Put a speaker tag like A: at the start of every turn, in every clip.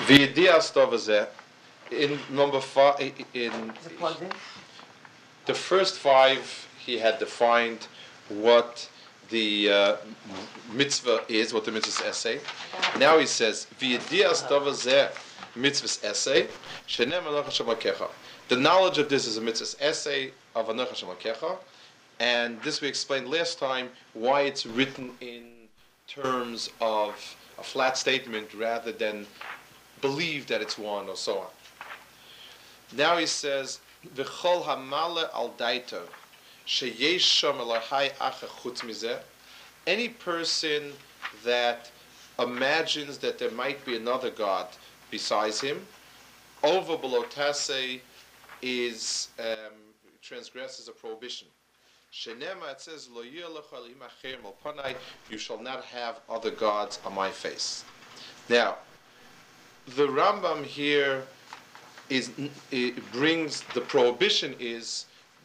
A: V'yedias tovazeh. In number 5, in the first 5, he had defined what the mitzvah is, what the mitzvah's essay. Now he says, "V'yedias tovazeh mitzvah's essay, shenem anocha shemakecha." The knowledge of this is a mitzvah's essay of anocha shemakecha, and this we explained last time why it's written in terms of a flat statement rather than believe that it's one or so on. Now he says, "V'chol hamale al daito sheyesh sham Elohai acher chutz mizeh." Any person that imagines that there might be another God besides him, over belotase is transgresses a prohibition. Shenema, it says, "Lo yeh lecha elohim acherim al panai," you shall not have other gods on my face. Now, the Rambam here brings the prohibition is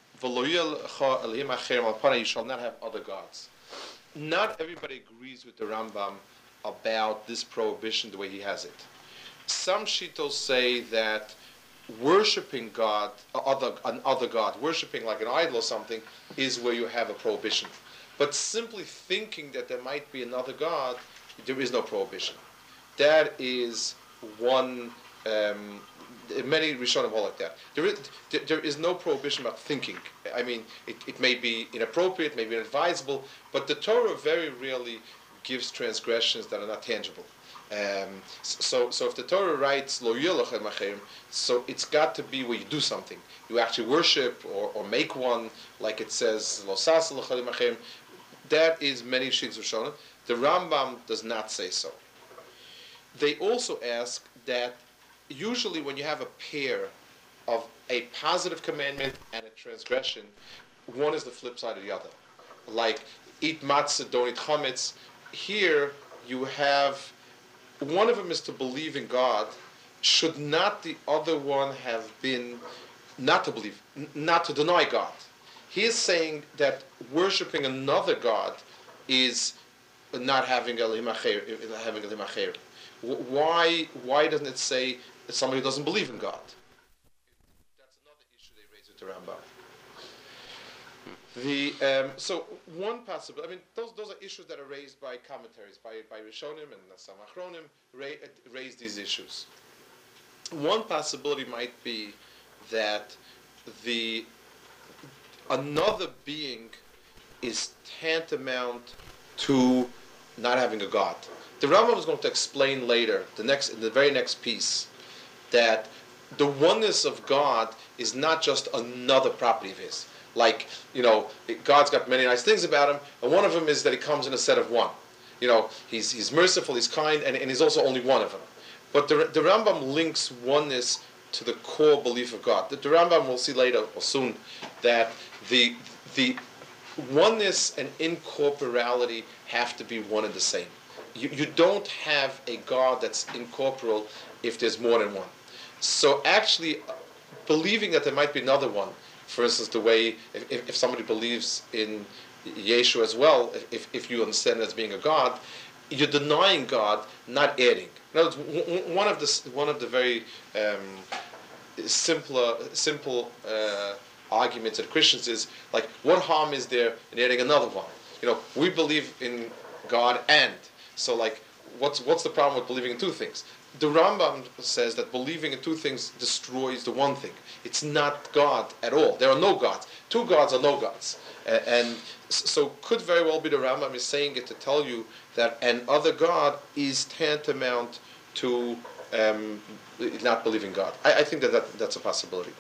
A: you shall not have other gods. Not everybody agrees with the Rambam about this prohibition the way he has it. Some shittos say that worshipping another god, worshipping like an idol or something, is where you have a prohibition. But simply thinking that there might be another god, there is no prohibition. That is one. Many Rishonim hold like that. There is no prohibition about thinking. I mean, it may be inappropriate, may be inadvisable, but the Torah very rarely gives transgressions that are not tangible. So if the Torah writes Lo yelech machem, so it's got to be where you do something. You actually worship or make one, like it says Lo sas machem. That is many Shins Rishonim. The Rambam does not say so. They also ask that usually when you have a pair of a positive commandment and a transgression, one is the flip side of the other. Like, eat matzah, don't eat chametz. Here, you have, one of them is to believe in God. Should not the other one have been not to believe, not to deny God? He is saying that worshipping another God is not having Elohim Acher. Why doesn't it say that somebody who doesn't believe in God? That's another issue they raise with the Rambam. So one possible, I mean, those are issues that are raised by commentaries, by Rishonim and some Achronim raise these issues. One possibility might be that another being is tantamount to not having a God. The Rambam is going to explain later, in the very next piece, that the oneness of God is not just another property of His. Like, God's got many nice things about Him, and one of them is that He comes in a set of one. He's merciful, He's kind, and He's also only one of them. But the Rambam links oneness to the core belief of God. The Rambam will see later or soon that the oneness and incorporeality have to be one and the same. You don't have a God that's incorporeal if there's more than one. So actually, believing that there might be another one, for instance, the way if somebody believes in Yeshua as well, if you understand it as being a God, you're denying God, not adding. In other words, one of the very simple arguments that Christians is like, what harm is there in adding another one? We believe in God and. So, like, what's the problem with believing in two things? The Rambam says that believing in two things destroys the one thing. It's not God at all. There are no gods. Two gods are no gods. And so could very well be the Rambam is saying it to tell you that an other God is tantamount to not believing God. I think that's a possibility.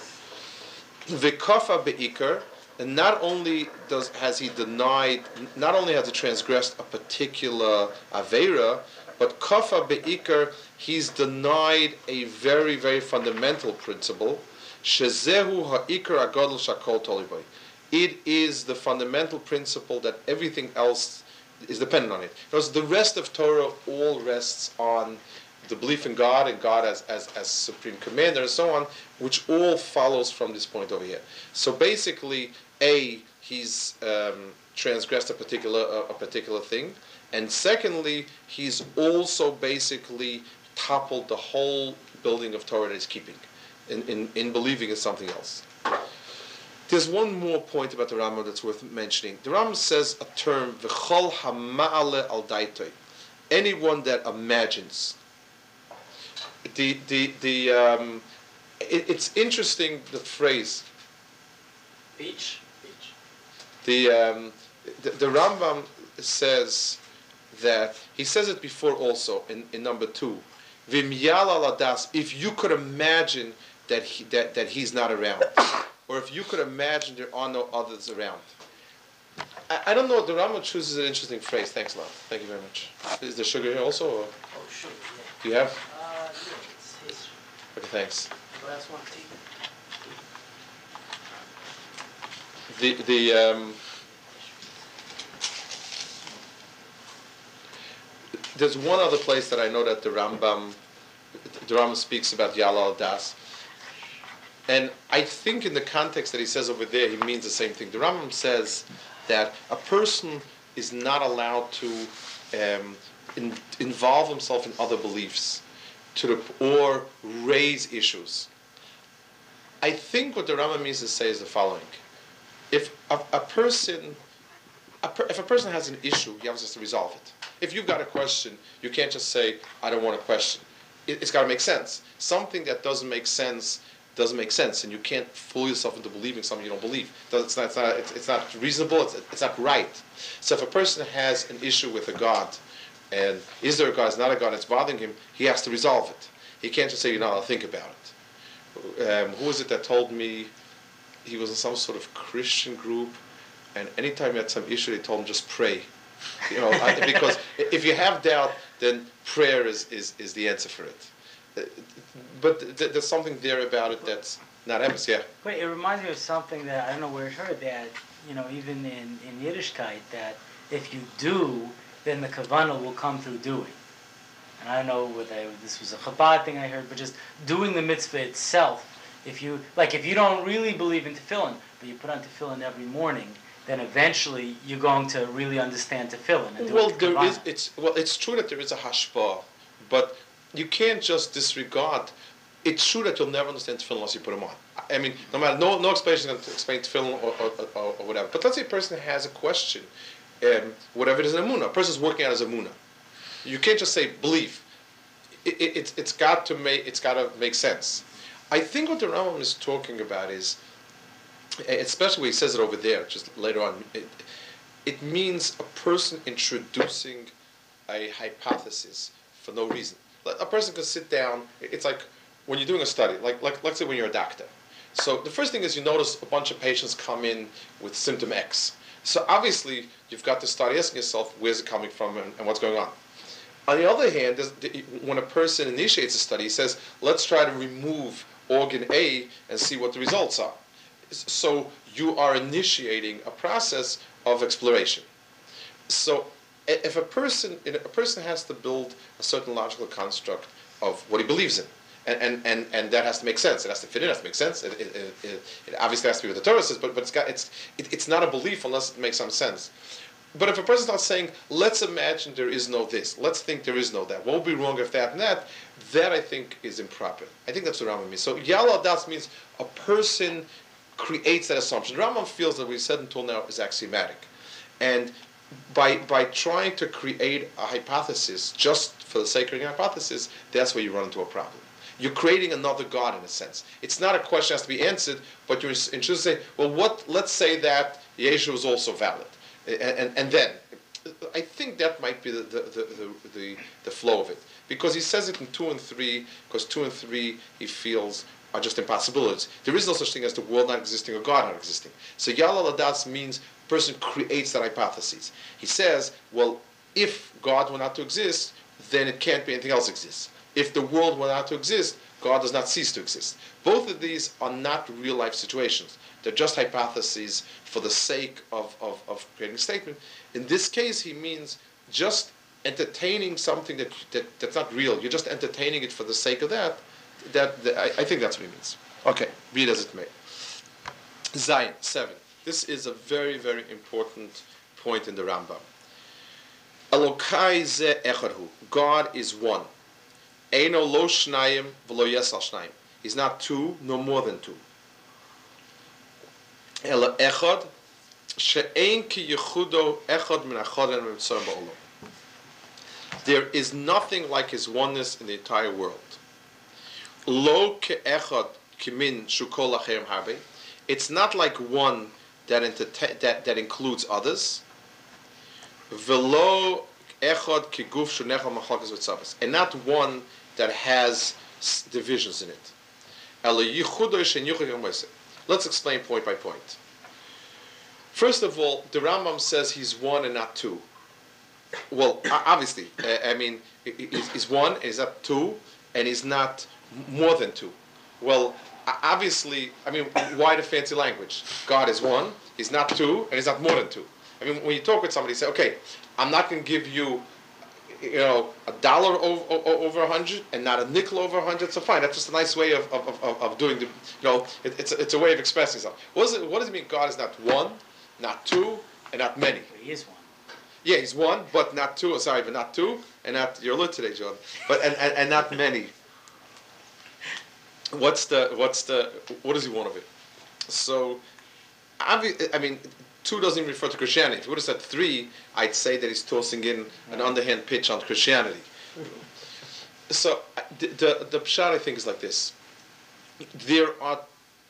A: V'kafa be'ikar. And not only has he transgressed a particular Aveira, but Kafa Be'ikar, he's denied a very, very fundamental principle. Shezehu ha'ikar agadol shakol toliboy. It is the fundamental principle that everything else is dependent on it. Because the rest of Torah all rests on the belief in God and God as supreme commander and so on, which all follows from this point over here. So basically, he's transgressed a particular thing, and secondly, he's also basically topple the whole building of Torah that he's keeping in believing in something else. There's one more point about the Rambam that's worth mentioning. The Rambam says a term, v'chol hama'ale al daitoi, anyone that imagines. It's interesting, the phrase.
B: Beach.
A: The Rambam says that, he says it before also in number 2, v'im yala ladas, if you could imagine that he's not around, or if you could imagine there are no others around. I don't know, the Rambam chooses an interesting phrase. Thanks a lot. Thank you very much. Is there sugar here also? Or?
B: Oh, sugar, yeah.
A: Do you have?
B: Yeah, it's his.
A: Okay, thanks.
B: Last one, tea.
A: There's one other place that I know that the Rambam speaks about Yala al-Das. And I think in the context that he says over there, he means the same thing. The Rambam says that a person is not allowed to involve himself in other beliefs or raise issues. I think what the Rambam means to say is the following. If a person has an issue, he has to resolve it. If you've got a question, you can't just say, I don't want a question. It's got to make sense. Something that doesn't make sense, and you can't fool yourself into believing something you don't believe. It's not reasonable, it's not right. So if a person has an issue with a God, and is there a God, is not a God, it's bothering him, he has to resolve it. He can't just say, I'll think about it. Who was it that told me he was in some sort of Christian group, and anytime he had some issue, they told him just pray. Because if you have doubt, then prayer is the answer for it. But there's something there about it that's not emes, yeah.
B: Wait, it reminds me of something that I don't know where it heard, that even in Yiddishkeit, that if you do, then the kavanah will come through doing. And I don't know whether this was a Chabad thing I heard, but just doing the mitzvah itself. If you don't really believe in tefillin, but you put on tefillin every morning, then eventually you're going to really understand tefillin. And
A: it's true that there is a hashpah, but you can't just disregard. It's true that you'll never understand tefillin unless you put them on. I mean, no matter, no explanation is going to explain tefillin or whatever. But let's say a person has a question, whatever it is, an emunah. A person's working out as emunah. You can't just say believe. It's got to make sense. I think what the Rambam is talking about is, especially when he says it over there, just later on, it means a person introducing a hypothesis for no reason. A person can sit down. It's like when you're doing a study, like let's say when you're a doctor. So the first thing is you notice a bunch of patients come in with symptom X. So obviously you've got to start asking yourself, where's it coming from and what's going on. On the other hand, when a person initiates a study, he says, let's try to remove organ A and see what the results are. So you are initiating a process of exploration. So if a person has to build a certain logical construct of what he believes in, and that has to make sense. It has to fit in. It has to make sense. It obviously has to be what the Torah says, but it's not a belief unless it makes some sense. But if a person starts saying, let's imagine there is no this, let's think there is no that, what would be wrong if that and that I think is improper. I think that's what Rambam means. So Yala Das means a person creates that assumption. Rambam feels that what we said until now is axiomatic. And by trying to create a hypothesis just for the sake of a hypothesis, that's where you run into a problem. You're creating another God in a sense. It's not a question that has to be answered, but you're interested to say, well, let's say that Yeshua is also valid. And then, I think that might be the flow of it. Because he says it in 2 and 3, because 2 and 3 he feels are just impossibilities. There is no such thing as the world not existing or God not existing. So Yala Ladatz means a person creates that hypothesis. He says, well, if God were not to exist, then it can't be anything else exists. If the world were not to exist, God does not cease to exist. Both of these are not real life situations. They're just hypotheses for the sake of creating a statement. In this case, he means just entertaining something that's not real. You're just entertaining it for the sake of that. I think that's what he means. Okay, be it as it may. Zayin, 7. This is a very, very important point in the Rambam. Elokai ze echad hu. God is one. Eino lo shnayim v'lo yesal shnayim. He's not two, no more than two. Ela echad she'ein ki yechudo echad min achaden v'mitzorim ba'olam. There is nothing like his oneness in the entire world. Lo ke'echad kimin shukol acherim harbe. It's not like one that includes others. Velo echad kiguf shunechal machlokes v'tzavos, and not one that has divisions in it. Let's explain point by point. First of all, the Rambam says he's one and not two. Well, obviously, I mean, he's one and he's not two, and he's not more than two. Well, obviously, I mean, why the fancy language? God is one, he's not two, and he's not more than two. I mean, when you talk with somebody, you say, okay, I'm not going to give you, $1 over 100 and not a nickel over 100. So fine, that's just a nice way of doing the, it's a way of expressing something. What does it mean? God is not one, not two, and not many.
B: But he is one.
A: Yeah, he's one, but not two. Sorry, but not two, and not. You're lit today, John. But and not many. What does he want of it? So, I mean, two doesn't even refer to Christianity. If he would have said three, I'd say that he's tossing in an underhand pitch on Christianity. So the pshat, I think, is like this. There are,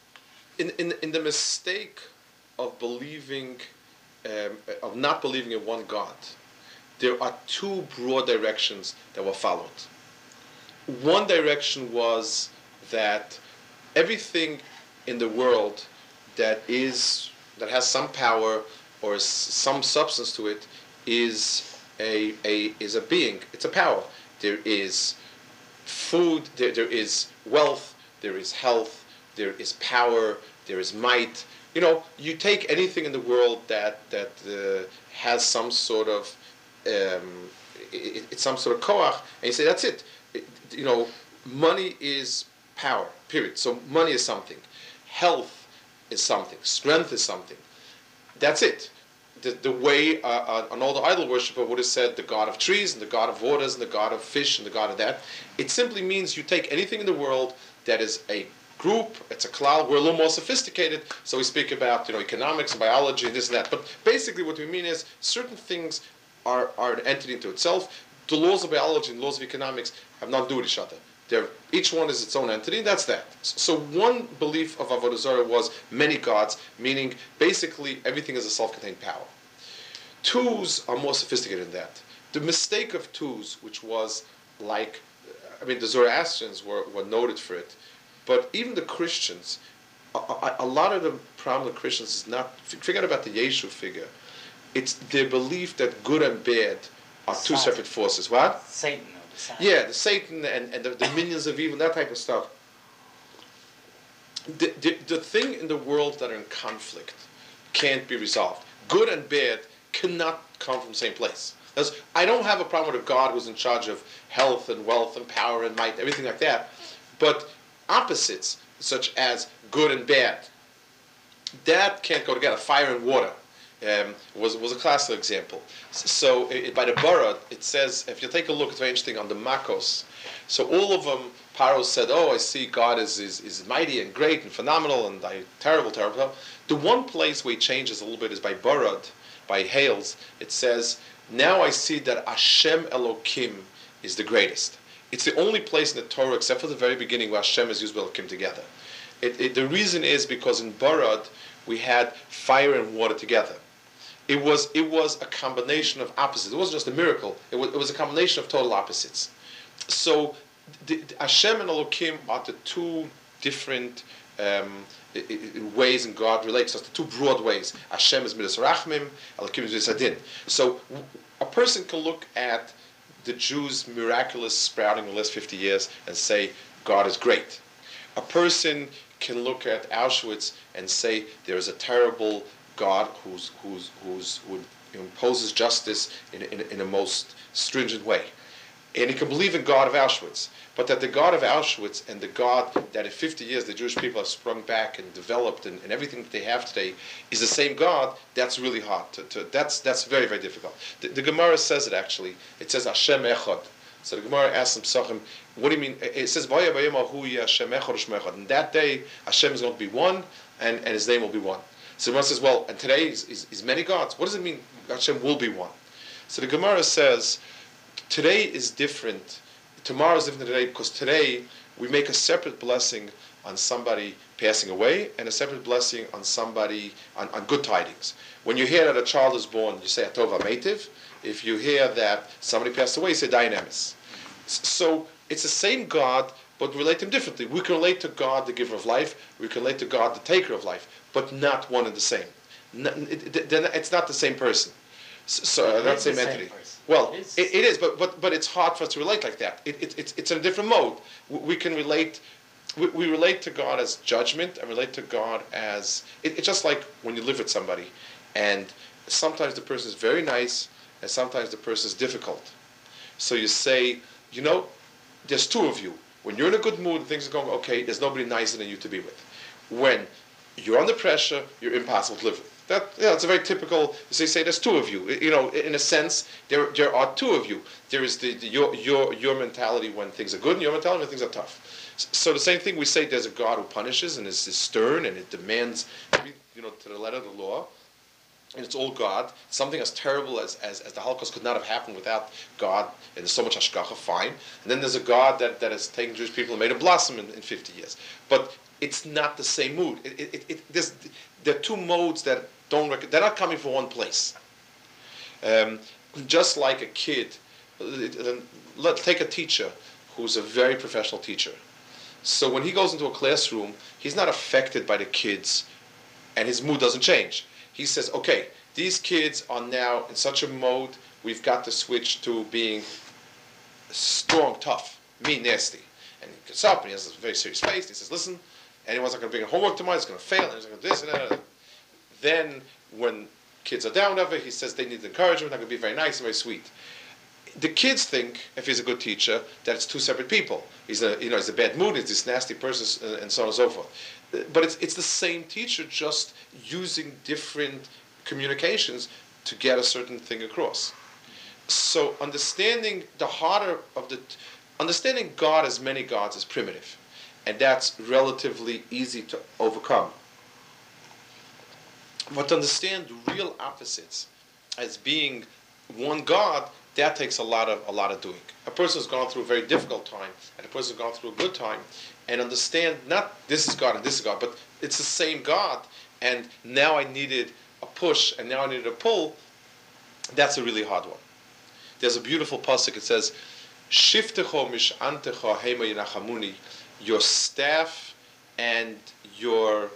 A: in the mistake of believing, of not believing in one God, there are two broad directions that were followed. One direction was that everything in the world that has some power or some substance to it is a being. It's a power. There is food. There is wealth. There is health. There is power. There is might. You take anything in the world that has some sort of it's some sort of koach, and you say that's it. Money is power. Period. So money is something. Health is something. Strength is something. That's it. The way an older idol worshiper would have said the god of trees and the god of waters and the god of fish and the god of that. It simply means you take anything in the world that is a group, it's a cloud. We're a little more sophisticated, so we speak about economics and biology and this and that. But basically what we mean is certain things are an entity into itself. The laws of biology and laws of economics have nothing to do with each other. Each one is its own entity, and that's that. So one belief of Avodah Zarah was many gods, meaning basically everything is a self-contained power. Twos are more sophisticated than that. The mistake of twos, which was the Zoroastrians were noted for it, but even the Christians, a lot of the problem with Christians is not, forget about the Yeshu figure, it's their belief that good and bad are two separate forces. What?
B: Satan.
A: Yeah, the Satan and the minions of evil, that type of stuff. The thing in the world that are in conflict can't be resolved. Good and bad cannot come from the same place. I don't have a problem with a God who's in charge of health and wealth and power and might, everything like that. But opposites, such as good and bad, that can't go together. Fire and water was a classical example. So by the Barad, it says, if you take a look, it's very interesting, on the Makos. So all of them, Paro said, I see God is mighty and great and phenomenal and terrible. The one place where he changes a little bit is by Barad, by Hales. It says, now I see that Hashem Elokim is the greatest. It's the only place in the Torah, except for the very beginning, where Hashem is used with Elokim together. The reason is because in Barad, we had fire and water together. It was a combination of opposites. It wasn't just a miracle. It was a combination of total opposites. So Hashem and Elokim are the two different ways in God relates us, the two broad ways. Hashem is Midas Rachmim, Elokim is Midas Adin. So a person can look at the Jews' miraculous sprouting in the last 50 years and say, God is great. A person can look at Auschwitz and say there is a terrible God who imposes justice in a most stringent way. And he can believe in God of Auschwitz. But that the God of Auschwitz and the God that in 50 years the Jewish people have sprung back and developed and everything that they have today is the same God, that's really hard. That's very, very difficult. The Gemara says it actually. It says Hashem Echad. So the Gemara asks him, Psachim, what do you mean? It says, "Vaya bayom hu Hashem echad u'shem echad." In that day, Hashem is going to be one, and His name will be one. So the Gemara says, well, and today is many gods. What does it mean Hashem will be one? So the Gemara says, today is different. Tomorrow is different than today because today we make a separate blessing on somebody passing away and a separate blessing on somebody on good tidings. When you hear that a child is born, you say Atov HaMeitiv. If you hear that somebody passed away, you say Dayanemis. So it's the same God, but we relate to Him differently. We can relate to God, the giver of life. We can relate to God, the taker of life, but not one and the same. It's not the same person. So not the same entity. Well, it is, but it's hard for us to relate like that. It's in a different mode. We can relate. We relate to God as judgment, and relate to God as it's just like when you live with somebody, and sometimes the person is very nice, and sometimes the person is difficult. So you say, there's two of you. When you're in a good mood and things are going okay, there's nobody nicer than you to be with. When you're under pressure, you're impossible to live with. It's a very typical. So you say there's two of you. In a sense, there are two of you. There is your mentality when things are good, and your mentality when things are tough. So the same thing we say. There's a God who punishes and is stern and it demands to be, to the letter of the law. And it's all God. Something as terrible as the Holocaust could not have happened without God. And there's so much hashgacha, fine. And then there's a God that has taken Jewish people and made them blossom in 50 years. But it's not the same mood. There are two modes that they're not coming from one place. Just like a kid, take a teacher who's a very professional teacher. So when he goes into a classroom, he's not affected by the kids, and his mood doesn't change. He says, okay, these kids are now in such a mode, we've got to switch to being strong, tough, mean, nasty. And he gets up and he has a very serious face. And he says, listen, anyone's not going to bring homework tomorrow, he's going to fail, and he's going to do this and that. Then when kids are down, whatever, he says they need encouragement, they're going to be very nice and very sweet. The kids think, if he's a good teacher, that it's two separate people. He's a bad mood, he's this nasty person, and so on and so forth. But it's the same teacher, just using different communications to get a certain thing across. So understanding understanding God as many gods is primitive, and that's relatively easy to overcome. But to understand real opposites as being one God, that takes a lot of doing. A person has gone through a very difficult time, and a person has gone through a good time, and understand not this is God and this is God, but it's the same God, and now I needed a push, and now I needed a pull. That's a really hard one. There's a beautiful pasuk. It says, "Shiftecho mishantecho hema yinachamuni." Your staff and your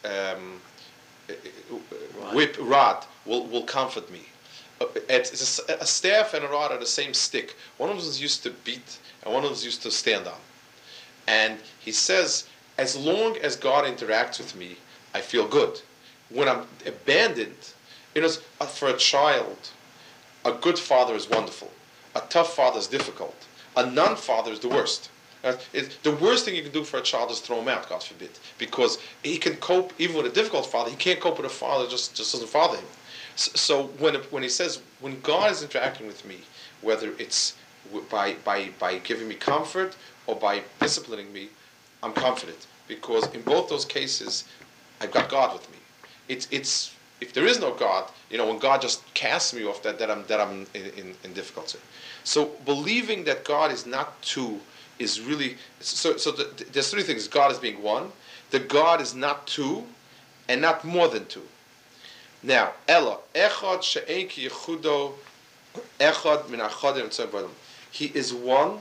A: whip rod will comfort me. It's a staff and a rod are the same stick. One of them is used to beat, and one of them is used to stand on. And he says, as long as God interacts with me, I feel good. When I'm abandoned, for a child, a good father is wonderful. A tough father is difficult. A non-father is the worst. The worst thing you can do for a child is throw him out, God forbid, because he can cope even with a difficult father. He can't cope with a father just doesn't father him. So when he says when God is interacting with me, whether it's by giving me comfort or by disciplining me, I'm confident because in both those cases, I've got God with me. It's if there is no God, when God just casts me off, that I'm in difficulty. So believing that God is not two is really there's three things. God is being one. The God is not two, and not more than two. Now, Ella echad she'ein ki yichudo echad min achadim tzavim. He is one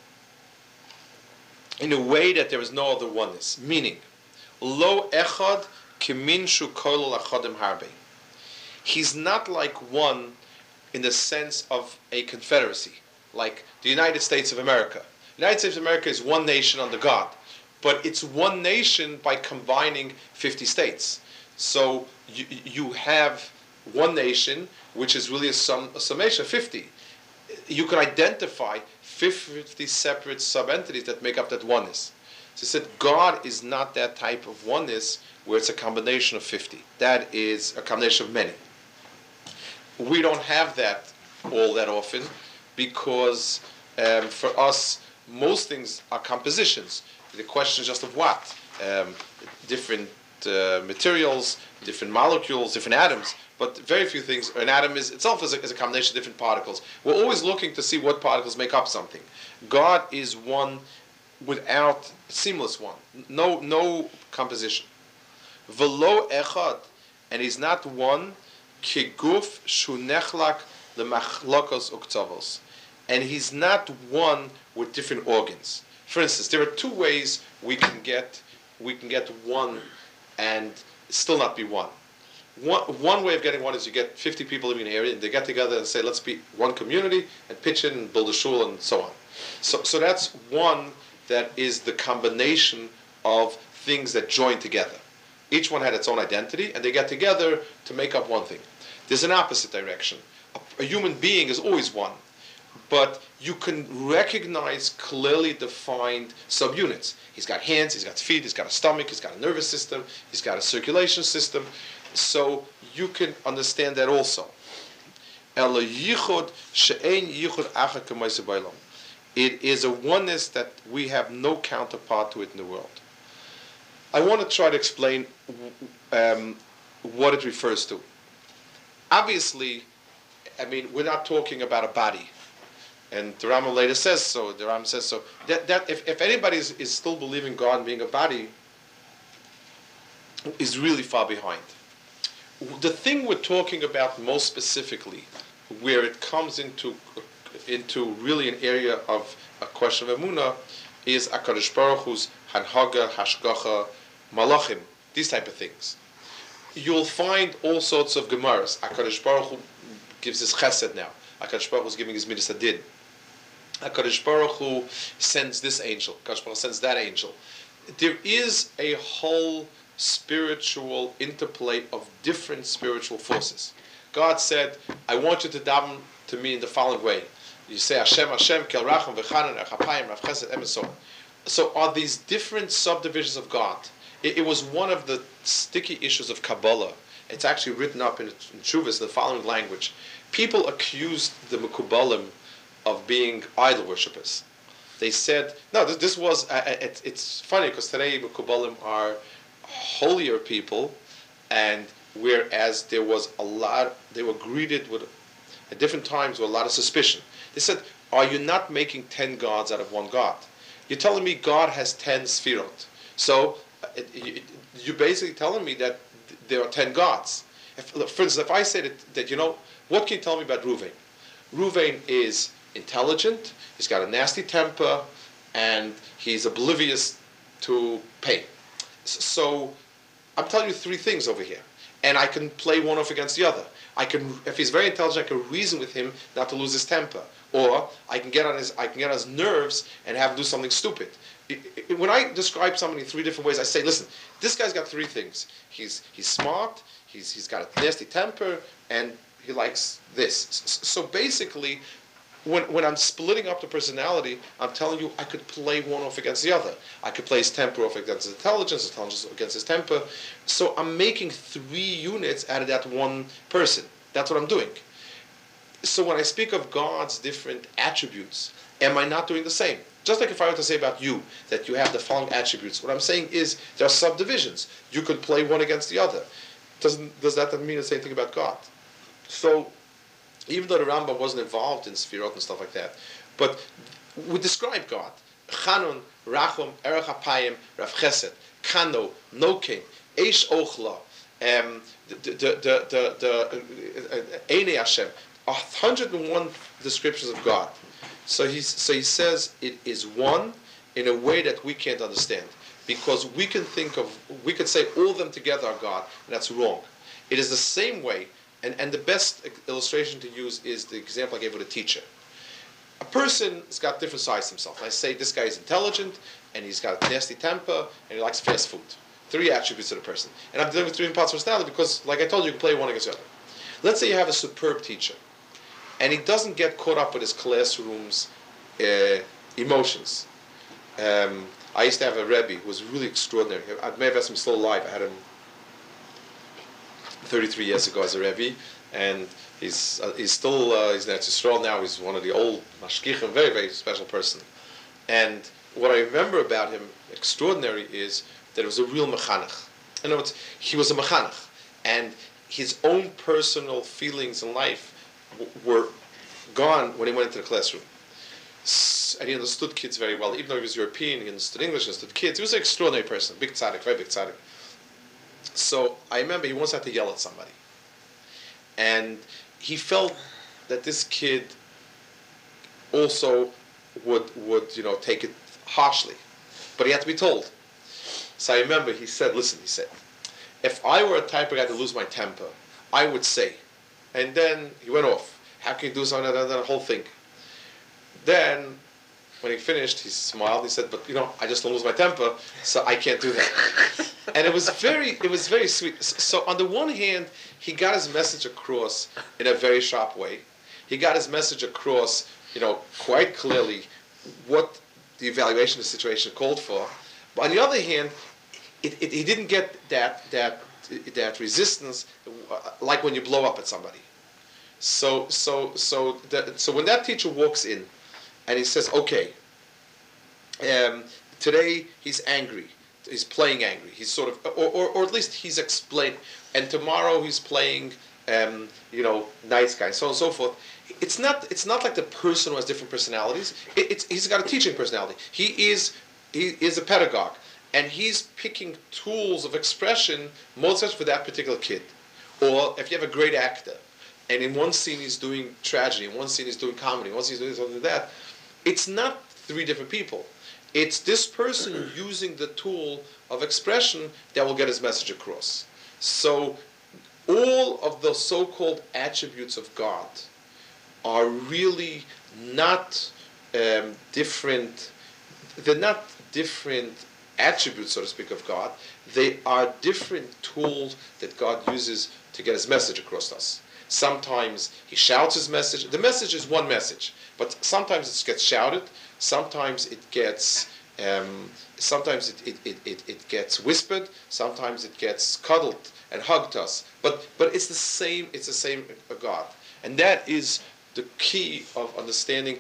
A: in a way that there is no other oneness. Meaning, lo echad kimin shu kol achadim harbe. He's not like one in the sense of a confederacy, like the United States of America. The United States of America is one nation under God, but it's one nation by combining 50 states. So you have one nation, which is really a summation of 50. You can identify 50 separate sub-entities that make up that oneness. So he said God is not that type of oneness where it's a combination of 50. That is a combination of many. We don't have that all that often because For us, most things are compositions. The question is just of what? Different materials, different molecules, different atoms, but very few things. An atom is itself is a combination of different particles. We're always looking to see what particles make up something. God is one without seamless one, no composition. Velo echad, and he's not one. Kiguf shunechlak lemachlokos uktzavos, and he's not one with different organs. For instance, there are two ways we can get one and still not be one. One way of getting one is you get 50 people living in an area and they get together and say, let's be one community and pitch in and build a shul and so on. So that's one that is the combination of things that join together. Each one had its own identity and they get together to make up one thing. There's an opposite direction. A human being is always one, but you can recognize clearly defined subunits. He's got hands, he's got feet, he's got a stomach, he's got a nervous system, he's got a circulation system. So you can understand that also. It is a oneness that we have no counterpart to it in the world. I want to try to explain what it refers to. Obviously, I mean, we're not talking about a body. And the Rambam later says so. The Rambam says so. That if anybody is still believing God being a body, is really far behind. The thing we're talking about most specifically, where it comes into really an area of a question of emunah, is HaKadosh Baruch Hu's Hanhaga, Hashgacha, Malachim, these type of things. You'll find all sorts of Gemaras. HaKadosh Baruch Hu gives his chesed now. HaKadosh Baruch Hu is giving his midas hadin. HaKadosh Baruch Hu sends this angel. HaKadosh Baruch Hu sends that angel. There is a whole spiritual interplay of different spiritual forces. God said, I want you to daven to me in the following way. You say Hashem, Hashem, Kel Racham, V'chanan, Echapayim, Rav Chesed, and so on. So are these different subdivisions of God? It was one of the sticky issues of Kabbalah. It's actually written up in Tshuvas in the following language. People accused the Mekubalim of being idol worshippers. They said, no, this was, it's funny because today Mekubalim are holier people, and whereas there was a lot, they were greeted with, at different times, with a lot of suspicion. They said, are you not making 10 gods out of one God? You're telling me God has 10 sfirot. So you're basically telling me that there are 10 gods. For instance, if I say that, you know, what can you tell me about Ruvain? Ruvain is intelligent, he's got a nasty temper, and he's oblivious to pain. So I'm telling you three things over here, and I can play one off against the other. I can, if he's very intelligent, I can reason with him not to lose his temper, or I can get on his nerves and have him do something stupid. When I describe somebody in three different ways, I say, listen, this guy's got three things. He's smart, he's got a nasty temper, and he likes this. So basically, when I'm splitting up the personality, I'm telling you I could play one off against the other. I could play his temper off against his intelligence against his temper. So I'm making 3 units out of that one person. That's what I'm doing. So when I speak of God's different attributes, am I not doing the same? Just like if I were to say about you, that you have the following attributes, what I'm saying is there are subdivisions. You could play one against the other. Does that mean the same thing about God? So even though the Rambam wasn't involved in Sfirot and stuff like that, but we describe God. Chanun, Rachum, Erech HaPayim, Rav Chesed, Kano, Nokein, Eish Ochla, Einei Hashem, 101 descriptions of God. So he says it is one in a way that we can't understand, because we could say all of them together are God, and that's wrong. It is the same way. And the best illustration to use is the example I gave with a teacher. A person has got different sides to himself. I say this guy is intelligent, and he's got a nasty temper, and he likes fast food. 3 attributes of the person. And I'm dealing with 3 parts of personality because, like I told you, you can play one against the other. Let's say you have a superb teacher, and he doesn't get caught up with his classroom's emotions. I used to have a Rebbe who was really extraordinary. I may have asked him still alive. I had him 33 years ago as a Rebbe, and he's still he's in Eretz Yisrael now. He's one of the old mashgichim, very very special person. And what I remember about him extraordinary is that it was a real mechanech. In other words, he was a mechanech, and his own personal feelings in life were gone when he went into the classroom. And he understood kids very well. Even though he was European, he understood English, he understood kids. He was an extraordinary person, big tzaddik, very big tzaddik. So I remember he once had to yell at somebody. And he felt that this kid also would take it harshly. But he had to be told. So I remember he said, if I were a type of guy to lose my temper, I would say. And then he went off. How can you do something like that whole thing? Then, when he finished, he smiled. He said, "But I just don't lose my temper, so I can't do that." And it was very sweet. So on the one hand, he got his message across in a very sharp way. He got his message across, quite clearly what the evaluation of the situation called for. But on the other hand, he didn't get that resistance like when you blow up at somebody. So when that teacher walks in and he says, okay, today he's angry, he's playing angry, he's sort of, or at least he's explained, and tomorrow he's playing, nice guy, so on and so forth. It's not like the person who has different personalities. He's got a teaching personality. He is a pedagogue, and he's picking tools of expression, most especially for that particular kid. Or if you have a great actor, and in one scene he's doing tragedy, in one scene he's doing comedy, in one scene he's doing something like that, it's not three different people. It's this person using the tool of expression that will get his message across. So all of the so-called attributes of God are really not different. They're not different attributes, so to speak, of God. They are different tools that God uses to get his message across to us. Sometimes he shouts his message. The message is one message, but sometimes it gets shouted. Sometimes it gets it gets whispered. Sometimes it gets cuddled and hugged us. But it's the same. It's the same God, and that is the key of understanding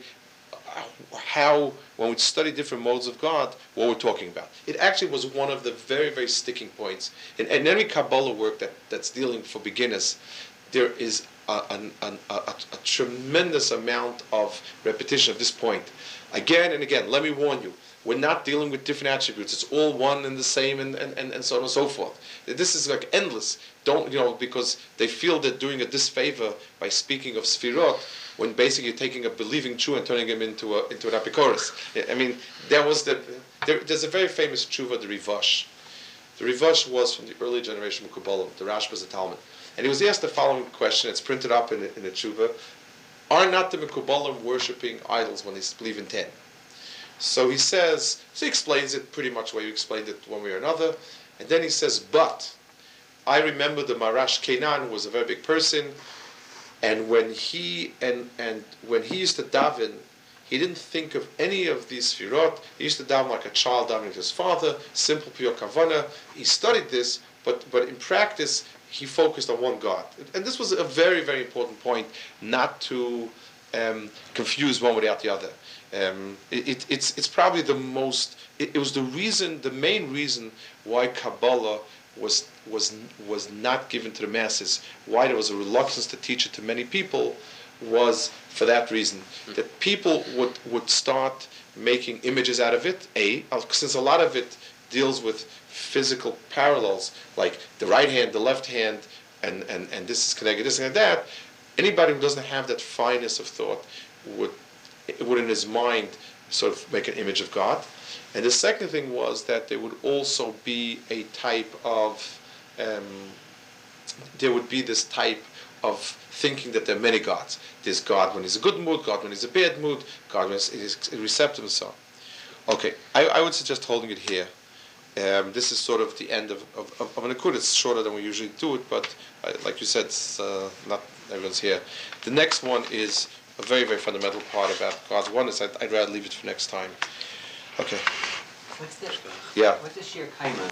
A: how, when we study different modes of God, what we're talking about. It actually was one of the very, very sticking points. In every Kabbalah work that's dealing for beginners, there is a tremendous amount of repetition of this point. Again and again, let me warn you, we're not dealing with different attributes. It's all one and the same and so on and so forth. This is like endless. Because they feel they're doing a disfavor by speaking of Sfirot, when basically you're taking a believing Jew and turning him into an Apikoros. I mean, there's a very famous tshuva, the Rivash. The Rivash was from the early generation of Kabbalah. The Rash was a Talmud. And he was asked the following question. It's printed up in the tshuva. Are not the Mekubalim worshipping idols when they believe in 10? So he explains it pretty much the way you explained it one way or another. And then he says, but I remember the Marash Kenan, who was a very big person, and when he used to daven, he didn't think of any of these sfirot. He used to daven like a child davening to his father, simple pure kavana. He studied this, but in practice, he focused on one God. And this was a very, very important point, not to confuse one without the other. It's probably the most. It was the main reason why Kabbalah was not given to the masses. Why there was a reluctance to teach it to many people was for that reason, that people would start making images out of it. Since a lot of it deals with physical parallels, like the right hand, the left hand, and this is connected, this and that. Anybody who doesn't have that fineness of thought would in his mind sort of make an image of God. And the second thing was that there would also be a type of, there would be this type of thinking that there are many gods. There's God when he's a good mood, God when he's a bad mood, God when he's receptive and so on. Okay, I would suggest holding it here. This is sort of the end of an Akud. It's shorter than we usually do it, but like you said, it's, not everyone's here. The next one is a very, very fundamental part about God's oneness. I'd rather leave it for next time. Okay.
C: What's the
A: Yeah.
C: What's the Shir Kaima